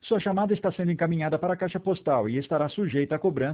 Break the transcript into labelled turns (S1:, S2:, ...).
S1: Sua chamada está sendo encaminhada para a caixa postal e estará sujeita a cobrança